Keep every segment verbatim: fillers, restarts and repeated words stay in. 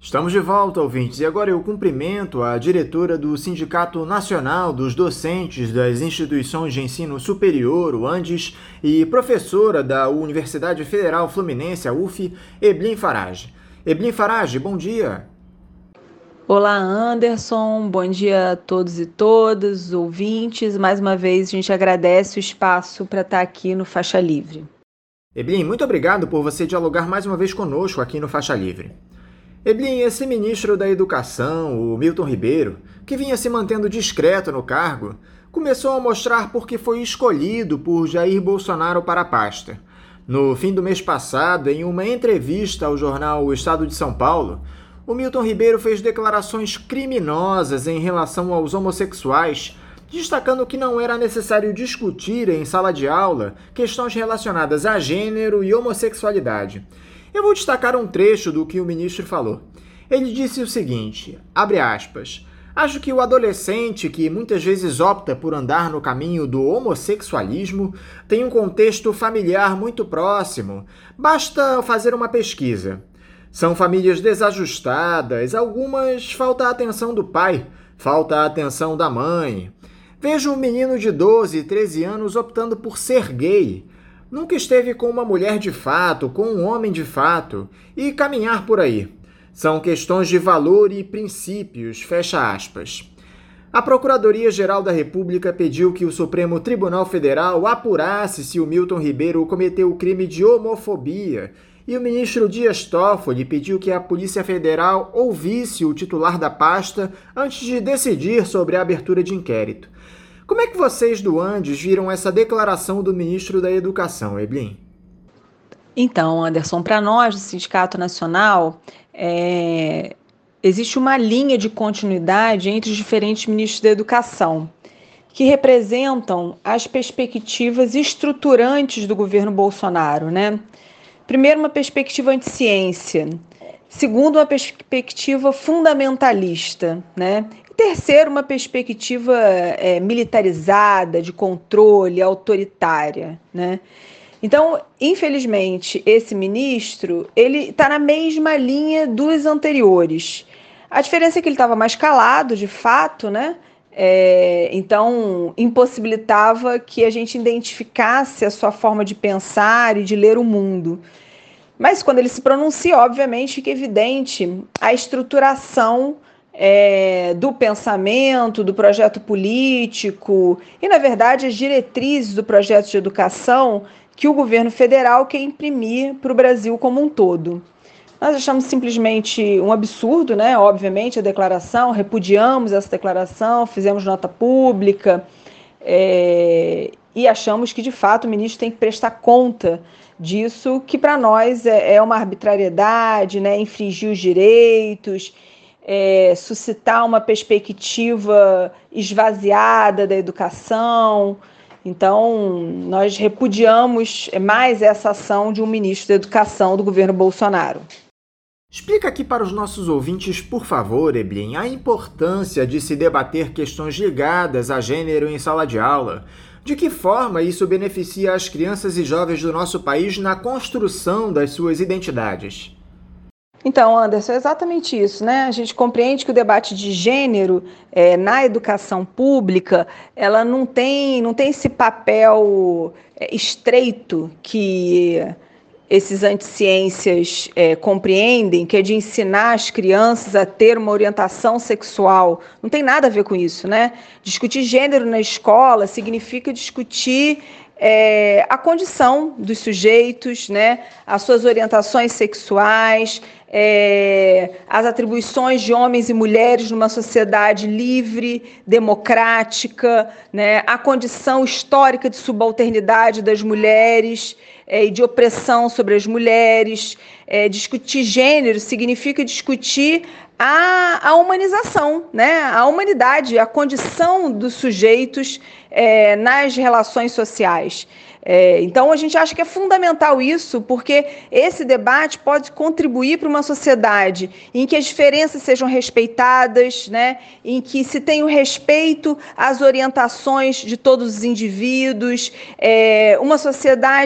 Estamos de volta, ouvintes, e agora eu cumprimento a diretora do Sindicato Nacional dos Docentes das Instituições de Ensino Superior, o ANDES, e professora da Universidade Federal Fluminense, a U F, Eblin Farage. Eblin Farage, bom dia. Olá, Anderson, bom dia a todos e todas, ouvintes. Mais uma vez, a gente agradece o espaço para estar aqui no Faixa Livre. Eblin, muito obrigado por você dialogar mais uma vez conosco aqui no Faixa Livre. Eblin, esse ministro da Educação, o Milton Ribeiro, que vinha se mantendo discreto no cargo, começou a mostrar por que foi escolhido por Jair Bolsonaro para a pasta. No fim do mês passado, em uma entrevista ao jornal O Estado de São Paulo, o Milton Ribeiro fez declarações criminosas em relação aos homossexuais, destacando que não era necessário discutir em sala de aula questões relacionadas a gênero e homossexualidade. Eu vou destacar um trecho do que o ministro falou. Ele disse o seguinte, abre aspas, acho que o adolescente que muitas vezes opta por andar no caminho do homossexualismo tem um contexto familiar muito próximo. Basta fazer uma pesquisa. São famílias desajustadas, algumas falta a atenção do pai, falta a atenção da mãe. Vejo um menino de doze, treze anos optando por ser gay. Nunca esteve com uma mulher de fato, com um homem de fato, e caminhar por aí. São questões de valor e princípios, fecha aspas. A Procuradoria-Geral da República pediu que o Supremo Tribunal Federal apurasse se o Milton Ribeiro cometeu o crime de homofobia, e o ministro Dias Toffoli pediu que a Polícia Federal ouvisse o titular da pasta antes de decidir sobre a abertura de inquérito. Como é que vocês do ANDES viram essa declaração do ministro da Educação, Eblin? Então, Anderson, para nós do Sindicato Nacional, é... existe uma linha de continuidade entre os diferentes ministros da Educação, que representam as perspectivas estruturantes do governo Bolsonaro, né? Primeiro, uma perspectiva anti-ciência. Segundo, uma perspectiva fundamentalista, né? Terceiro, uma perspectiva é, militarizada, de controle, autoritária, né? Então, infelizmente, esse ministro, ele está na mesma linha dos anteriores. A diferença é que ele estava mais calado, de fato, né? É, então, impossibilitava que a gente identificasse a sua forma de pensar e de ler o mundo. Mas quando ele se pronuncia, obviamente, fica evidente a estruturação é, do pensamento, do projeto político e, na verdade, as diretrizes do projeto de educação que o governo federal quer imprimir para o Brasil como um todo. Nós achamos simplesmente um absurdo, né? Obviamente, a declaração, repudiamos essa declaração, fizemos nota pública é, e achamos que, de fato, o ministro tem que prestar conta disso, que para nós é, é uma arbitrariedade, né? Infringir os direitos, é, suscitar uma perspectiva esvaziada da educação. Então, nós repudiamos mais essa ação de um ministro da Educação do governo Bolsonaro. Explica aqui para os nossos ouvintes, por favor, Eblin, a importância de se debater questões ligadas a gênero em sala de aula. De que forma isso beneficia as crianças e jovens do nosso país na construção das suas identidades? Então, Anderson, é exatamente isso, né? A gente compreende que o debate de gênero é, na educação pública, ela não tem, não tem esse papel é, estreito que esses anticiências é, compreendem, que é de ensinar as crianças a ter uma orientação sexual. Não tem nada a ver com isso, né? Discutir gênero na escola significa discutir é, a condição dos sujeitos, né? As suas orientações sexuais, é, as atribuições de homens e mulheres numa sociedade livre, democrática, né? A condição histórica de subalternidade das mulheres é, e de opressão sobre as mulheres. É, discutir gênero significa discutir a, a humanização, né? A humanidade, a condição dos sujeitos é, nas relações sociais. É, então, a gente acha que é fundamental isso, porque esse debate pode contribuir para uma sociedade em que as diferenças sejam respeitadas, né? Em que se tenha o respeito às orientações de todos os indivíduos, é, uma sociedade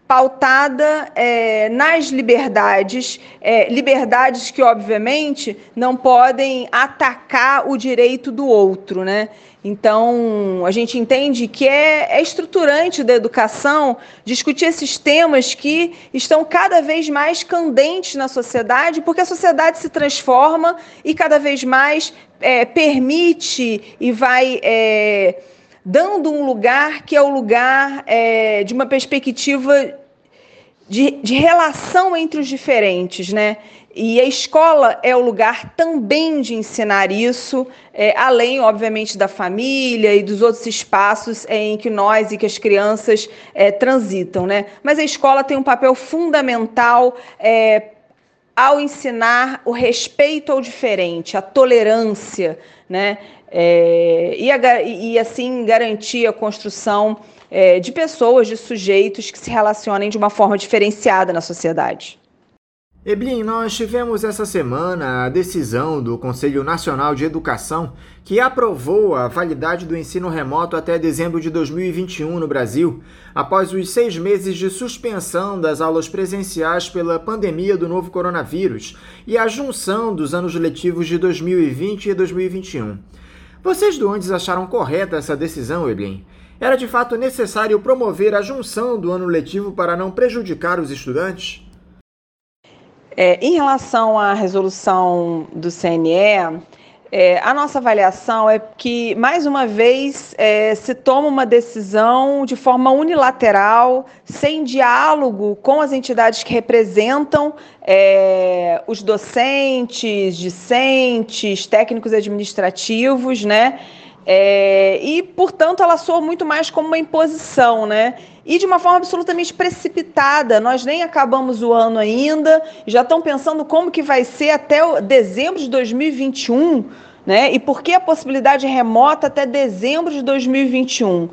pautada é, nas liberdades, é, liberdades que, obviamente, não podem atacar o direito do outro, né? Então, a gente entende que é, é estruturante da educação discutir esses temas que estão cada vez mais candentes na sociedade, porque a sociedade se transforma e cada vez mais é, permite e vai é, dando um lugar que é o lugar é, de uma perspectiva de, de relação entre os diferentes, né? E a escola é o lugar também de ensinar isso, é, além, obviamente, da família e dos outros espaços é, em que nós e que as crianças é, transitam, né? Mas a escola tem um papel fundamental é, ao ensinar o respeito ao diferente, a tolerância, né? É, e, a, e assim garantir a construção é, de pessoas, de sujeitos que se relacionem de uma forma diferenciada na sociedade. Eblin, nós tivemos essa semana a decisão do Conselho Nacional de Educação que aprovou a validade do ensino remoto até dezembro de dois mil e vinte e um no Brasil, após os seis meses de suspensão das aulas presenciais pela pandemia do novo coronavírus e a junção dos anos letivos de dois mil e vinte e dois mil e vinte e um. Vocês do Andes acharam correta essa decisão, Eblin? Era de fato necessário promover a junção do ano letivo para não prejudicar os estudantes? É, em relação à resolução do C N E, é, a nossa avaliação é que, mais uma vez, é, se toma uma decisão de forma unilateral, sem diálogo com as entidades que representam é, os docentes, discentes, técnicos administrativos, né? É, e, portanto, ela soa muito mais como uma imposição, né? E de uma forma absolutamente precipitada. Nós nem acabamos o ano ainda, já estão pensando como que vai ser até dezembro de dois mil e vinte e um, né? E por que a possibilidade remota até dezembro de dois mil e vinte e um?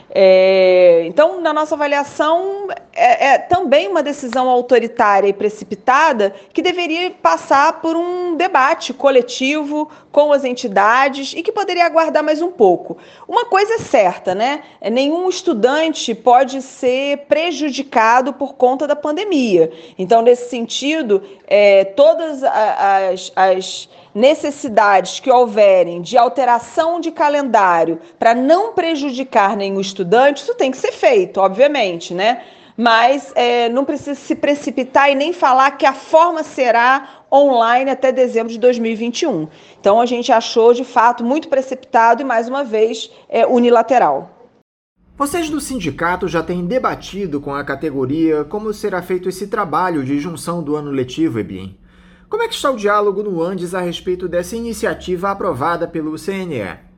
É, então, na nossa avaliação, é, é também uma decisão autoritária e precipitada que deveria passar por um debate coletivo com as entidades e que poderia aguardar mais um pouco. Uma coisa é certa, né? Nenhum estudante pode ser prejudicado por conta da pandemia. Então, nesse sentido, é, todas as, as necessidades que houverem de alteração de calendário para não prejudicar nenhum estudante, isso tem que ser feito, obviamente, né? Mas é, não precisa se precipitar e nem falar que a forma será online até dezembro de dois mil e vinte e um. Então, a gente achou, de fato, muito precipitado e, mais uma vez, é, unilateral. Vocês do sindicato já têm debatido com a categoria como será feito esse trabalho de junção do ano letivo, Eblin? Como é que está o diálogo no Andes a respeito dessa iniciativa aprovada pelo C N E?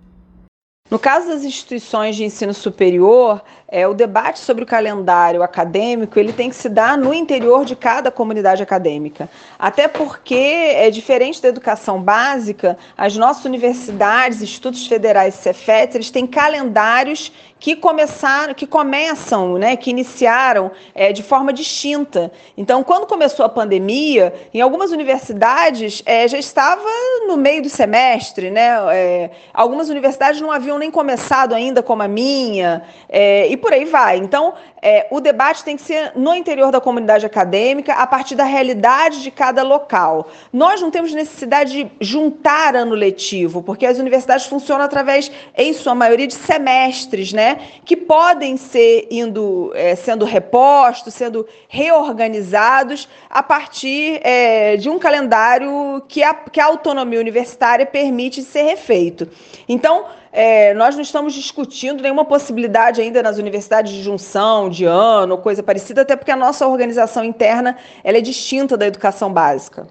No caso das instituições de ensino superior, é, o debate sobre o calendário acadêmico ele tem que se dar no interior de cada comunidade acadêmica. Até porque, é diferente da educação básica, as nossas universidades, institutos federais e Cefetes, eles têm calendários que começaram, que começam, né, que iniciaram é, de forma distinta. Então, quando começou a pandemia, em algumas universidades é, já estava no meio do semestre, né? É, algumas universidades não haviam nem começado ainda, como a minha, é, e por aí vai. Então, é, o debate tem que ser no interior da comunidade acadêmica, a partir da realidade de cada local. Nós não temos necessidade de juntar ano letivo, porque as universidades funcionam através, em sua maioria, de semestres, né? Que podem ser indo, é, sendo repostos, sendo reorganizados a partir é, de um calendário que a, que a autonomia universitária permite ser refeito. Então, é, nós não estamos discutindo nenhuma possibilidade ainda nas universidades de junção, de ano, ou coisa parecida, até porque a nossa organização interna ela é distinta da educação básica.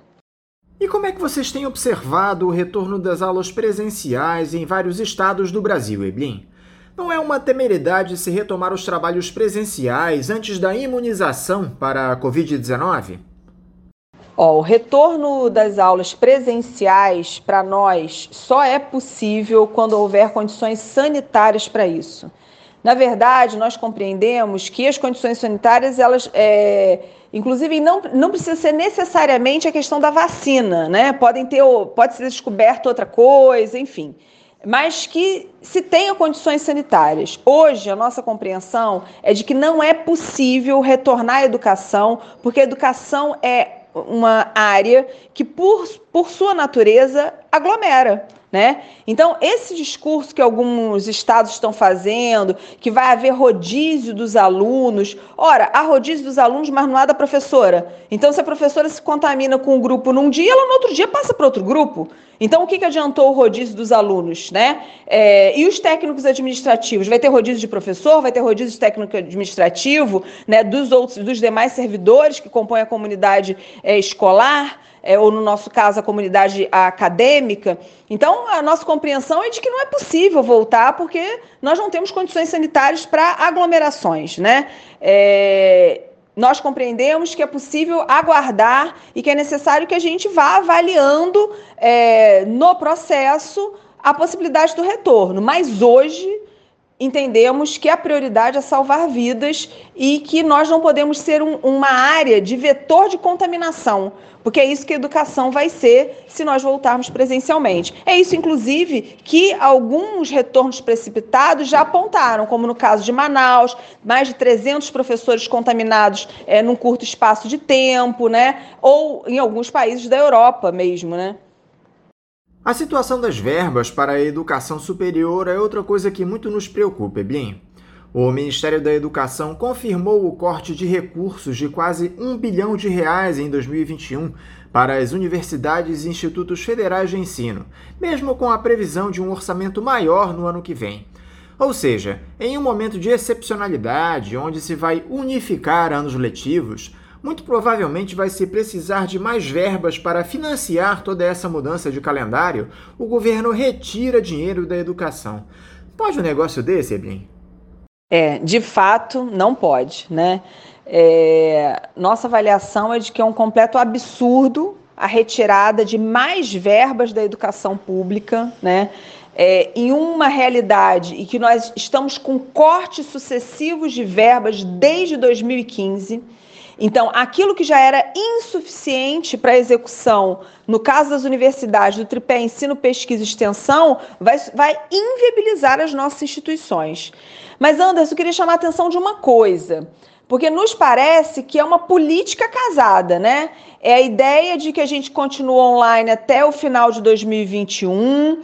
E como é que vocês têm observado o retorno das aulas presenciais em vários estados do Brasil, Eblin? Não é uma temeridade se retomar os trabalhos presenciais antes da imunização para a covid dezenove? Ó, o retorno das aulas presenciais para nós só é possível quando houver condições sanitárias para isso. Na verdade, nós compreendemos que as condições sanitárias, elas, é, inclusive, não, não precisa ser necessariamente a questão da vacina, né? Podem ter, pode ser descoberto outra coisa, enfim. mas que se tenha condições sanitárias. Hoje, a nossa compreensão é de que não é possível retornar à educação, porque a educação é uma área que, por, por sua natureza, aglomera, né? Então, esse discurso que alguns estados estão fazendo, que vai haver rodízio dos alunos, ora, há rodízio dos alunos, mas não há da professora. Então, se a professora se contamina com um grupo num dia, ela no outro dia passa para outro grupo. Então, o que, que adiantou o rodízio dos alunos, né? É, e os técnicos administrativos? Vai ter rodízio de professor, vai ter rodízio de técnico administrativo, né? Dos outros, dos demais servidores que compõem a comunidade é, escolar, é, ou no nosso caso, a comunidade acadêmica. Então, a nossa compreensão é de que não é possível voltar, porque nós não temos condições sanitárias para aglomerações, né? É... Nós compreendemos que é possível aguardar e que é necessário que a gente vá avaliando é, no processo a possibilidade do retorno. Mas hoje entendemos que a prioridade é salvar vidas e que nós não podemos ser um, uma área de vetor de contaminação, porque é isso que a educação vai ser se nós voltarmos presencialmente. É isso, inclusive, que alguns retornos precipitados já apontaram, como no caso de Manaus, mais de trezentos professores contaminados é, num curto espaço de tempo, né? Ou em alguns países da Europa mesmo, né? A situação das verbas para a educação superior é outra coisa que muito nos preocupa, Eblin. O Ministério da Educação confirmou o corte de recursos de quase um bilhão de reais em dois mil e vinte e um para as universidades e institutos federais de ensino, mesmo com a previsão de um orçamento maior no ano que vem. Ou seja, em um momento de excepcionalidade, onde se vai unificar anos letivos, muito provavelmente vai se precisar de mais verbas para financiar toda essa mudança de calendário, o governo retira dinheiro da educação. Pode um negócio desse, Eblin? É, de fato, não pode, né? É, nossa avaliação é de que é um completo absurdo a retirada de mais verbas da educação pública, né? É, em uma realidade em que nós estamos com cortes sucessivos de verbas desde dois mil e quinze. Então, aquilo que já era insuficiente para a execução, no caso das universidades, do tripé ensino, pesquisa e extensão, vai, vai inviabilizar as nossas instituições. Mas, Anderson, eu queria chamar a atenção de uma coisa, porque nos parece que é uma política casada, né? É a ideia de que a gente continua online até o final de dois mil e vinte e um,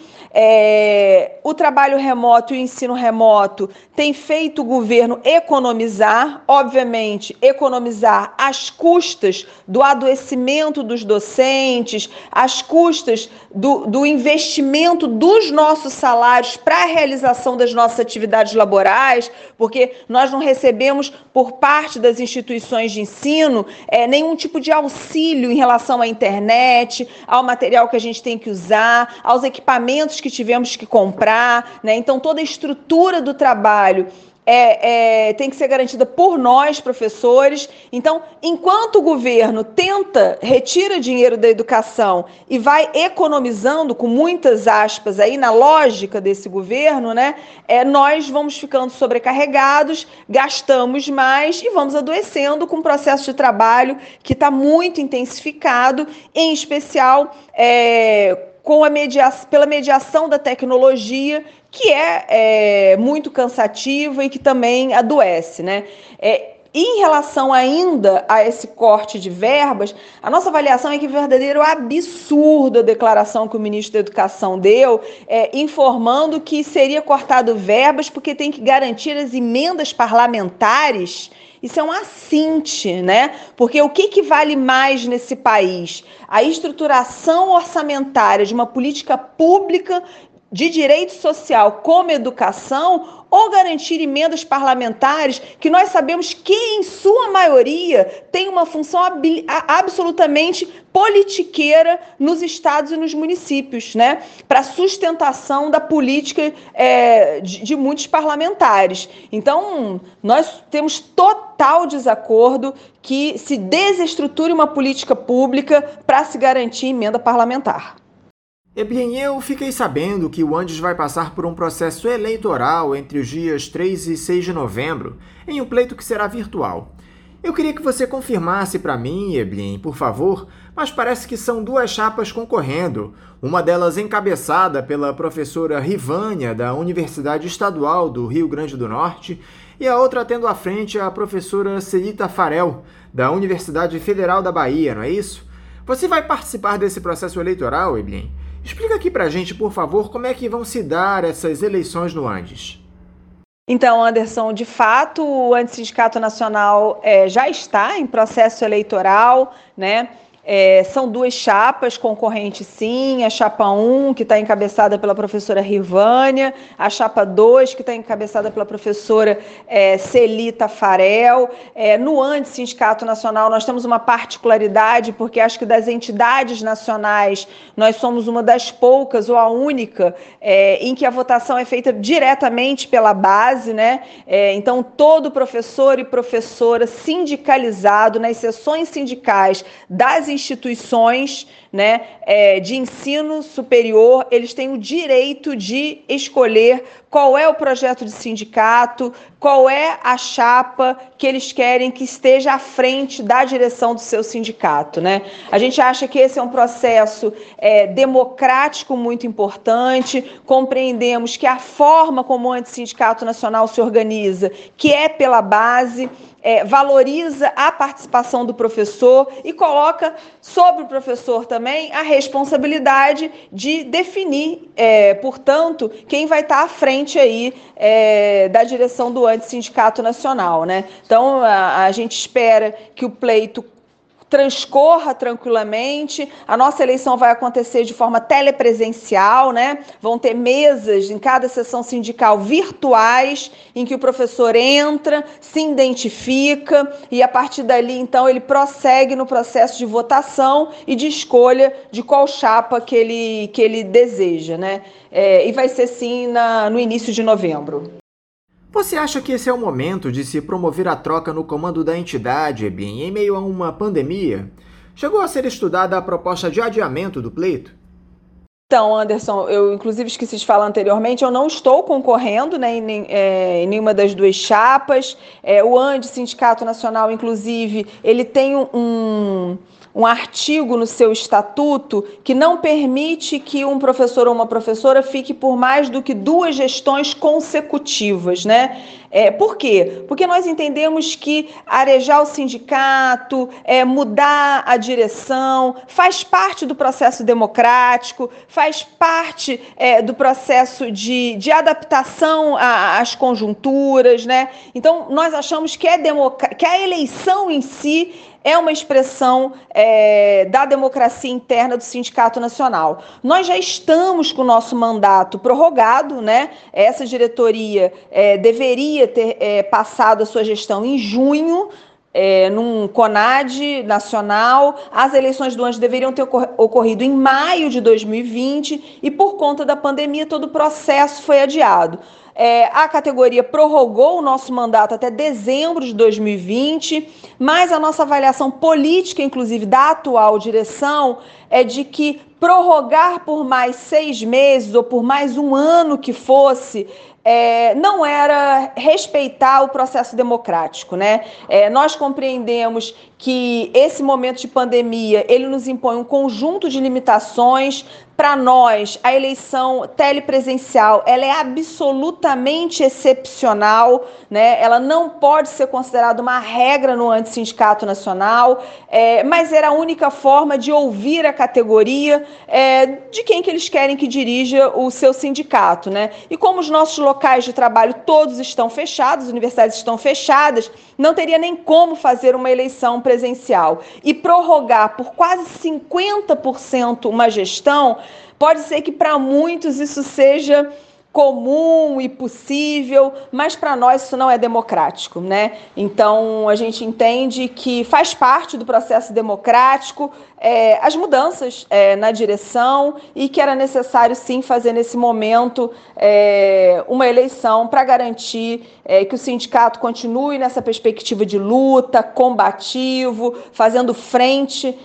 é, o trabalho remoto e o ensino remoto tem feito o governo economizar, obviamente, economizar às custas do adoecimento dos docentes, às custas do, do investimento dos nossos salários para a realização das nossas atividades laborais, porque nós não recebemos por parte das instituições de ensino é, nenhum tipo de auxílio em relação à internet, ao material que a gente tem que usar, aos equipamentos que tivemos que comprar, né? Então, toda a estrutura do trabalho É, é, tem que ser garantida por nós, professores. Então, enquanto o governo tenta, retira dinheiro da educação e vai economizando, com muitas aspas aí, na lógica desse governo, né, é, nós vamos ficando sobrecarregados, gastamos mais e vamos adoecendo com o processo de trabalho que está muito intensificado, em especial é, com a media- pela mediação da tecnologia, que é, é muito cansativa e que também adoece, né? É, em relação ainda a esse corte de verbas, a nossa avaliação é que é verdadeiro absurdo a declaração que o ministro da Educação deu, é, informando que seria cortado verbas porque tem que garantir as emendas parlamentares. Isso é um assinte, né? Porque o que, que vale mais nesse país? A estruturação orçamentária de uma política pública de direito social como educação, ou garantir emendas parlamentares que nós sabemos que, em sua maioria, tem uma função ab- absolutamente politiqueira nos estados e nos municípios, né? Para sustentação da política é, de, de muitos parlamentares. Então, nós temos total desacordo que se desestruture uma política pública para se garantir emenda parlamentar. Eblin, eu fiquei sabendo que o Andes vai passar por um processo eleitoral entre os dias três e seis de novembro, em um pleito que será virtual. Eu queria que você confirmasse para mim, Eblin, por favor, mas parece que são duas chapas concorrendo, uma delas encabeçada pela professora Rivânia, da Universidade Estadual do Rio Grande do Norte, e a outra tendo à frente a professora Celita Farel, da Universidade Federal da Bahia, não é isso? Você vai participar desse processo eleitoral, Eblin? Explica aqui pra gente, por favor, como é que vão se dar essas eleições no Andes. Então, Anderson, de fato, o Antissindicato Nacional é, já está em processo eleitoral, né? É, são duas chapas concorrentes, sim, a chapa um, que está encabeçada pela professora Rivânia, a chapa dois, que está encabeçada pela professora é, Celita Farel. É, no Antissindicato Nacional, nós temos uma particularidade, porque acho que das entidades nacionais, nós somos uma das poucas, ou a única, é, em que a votação é feita diretamente pela base, né? É, então, todo professor e professora sindicalizado nas seções sindicais das instituições, né, é, de ensino superior, eles têm o direito de escolher qual é o projeto de sindicato, qual é a chapa que eles querem que esteja à frente da direção do seu sindicato, né? A gente acha que esse é um processo é, democrático muito importante, compreendemos que a forma como o Antissindicato Nacional se organiza, que é pela base, É, valoriza a participação do professor e coloca sobre o professor também a responsabilidade de definir, é, portanto, quem vai estar à frente aí é, da direção do Antissindicato Nacional, né? Então, a, a gente espera que o pleito transcorra tranquilamente. A nossa eleição vai acontecer de forma telepresencial, né? Vão ter mesas em cada sessão sindical virtuais, em que o professor entra, se identifica e, a partir dali, então, ele prossegue no processo de votação e de escolha de qual chapa que ele, que ele deseja, né? É, e vai ser, sim, na, no início de novembro. Você acha que esse é o momento de se promover a troca no comando da entidade, Eblin, em meio a uma pandemia? Chegou a ser estudada a proposta de adiamento do pleito? Então, Anderson, eu inclusive esqueci de falar anteriormente, eu não estou concorrendo, né, em, é, em nenhuma das duas chapas. É, o Antissindicato Nacional, inclusive, ele tem um, um artigo no seu estatuto que não permite que um professor ou uma professora fique por mais do que duas gestões consecutivas, né? É, por quê? Porque nós entendemos que arejar o sindicato, é, mudar a direção, faz parte do processo democrático, faz parte é, do processo de, de adaptação às conjunturas, né? Então, nós achamos que, é democ- que a eleição em si é uma expressão é, da democracia interna do Sindicato Nacional. Nós já estamos com o nosso mandato prorrogado, né? Essa diretoria é, deveria ter é, passado a sua gestão em junho, É, num CONAD nacional. As eleições do Andes deveriam ter ocorrido em maio de dois mil e vinte e, por conta da pandemia, todo o processo foi adiado. É, a categoria prorrogou o nosso mandato até dezembro de dois mil e vinte, mas a nossa avaliação política, inclusive da atual direção, é de que prorrogar por mais seis meses ou por mais um ano que fosse, É, não era respeitar o processo democrático, né? É, nós compreendemos que esse momento de pandemia, ele nos impõe um conjunto de limitações. Para nós, a eleição telepresencial, ela é absolutamente excepcional, né? Ela não pode ser considerada uma regra no Antissindicato Nacional, é, mas era a única forma de ouvir a categoria é, de quem que eles querem que dirija o seu sindicato, né? E como os nossos locais de trabalho todos estão fechados, as universidades estão fechadas, não teria nem como fazer uma eleição presencial. E prorrogar por quase cinquenta por cento uma gestão, pode ser que para muitos isso seja comum e possível, mas para nós isso não é democrático, né? Então a gente entende que faz parte do processo democrático é, as mudanças é, na direção e que era necessário sim fazer nesse momento é, uma eleição para garantir é, que o sindicato continue nessa perspectiva de luta, combativo, fazendo frente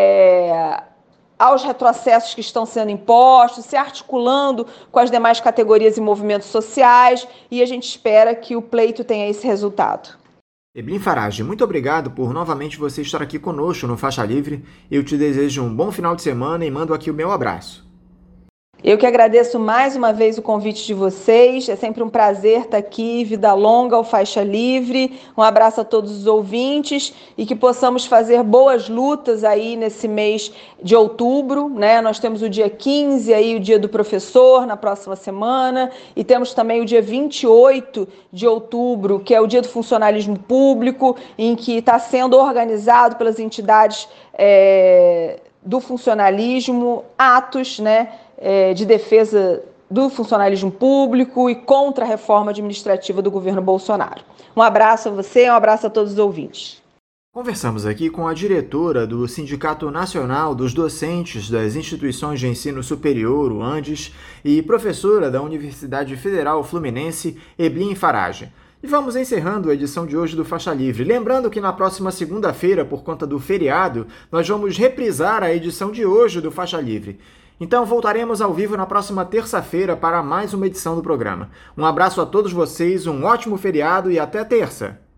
é, aos retrocessos que estão sendo impostos, se articulando com as demais categorias e movimentos sociais, e a gente espera que o pleito tenha esse resultado. Eblin Farage, muito obrigado por novamente você estar aqui conosco no Faixa Livre. Eu te desejo um bom final de semana e mando aqui o meu abraço. Eu que agradeço mais uma vez o convite de vocês. É sempre um prazer estar aqui. Vida longa ao Faixa Livre. Um abraço a todos os ouvintes e que possamos fazer boas lutas aí nesse mês de outubro, né? Nós temos o dia quinze aí, o dia do professor, na próxima semana, e temos também o dia vinte e oito de outubro, que é o dia do funcionalismo público, em que está sendo organizado pelas entidades é, do funcionalismo, atos, né? de defesa do funcionalismo público e contra a reforma administrativa do governo Bolsonaro. Um abraço a você, um abraço a todos os ouvintes. Conversamos aqui com a diretora do Sindicato Nacional dos Docentes das Instituições de Ensino Superior, o ANDES, e professora da Universidade Federal Fluminense, Eblin Farage. E vamos encerrando a edição de hoje do Faixa Livre. Lembrando que na próxima segunda-feira, por conta do feriado, nós vamos reprisar a edição de hoje do Faixa Livre. Então voltaremos ao vivo na próxima terça-feira para mais uma edição do programa. Um abraço a todos vocês, um ótimo feriado e até terça!